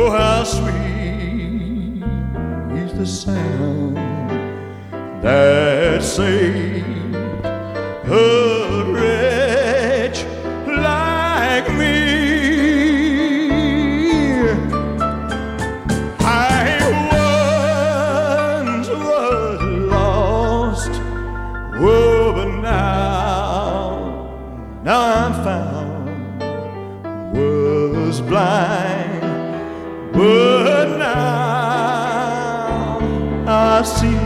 Oh, how sweet is the sound that saved a wretch like me. I once was lost, oh, but now I'm found. Was blind, but now I see.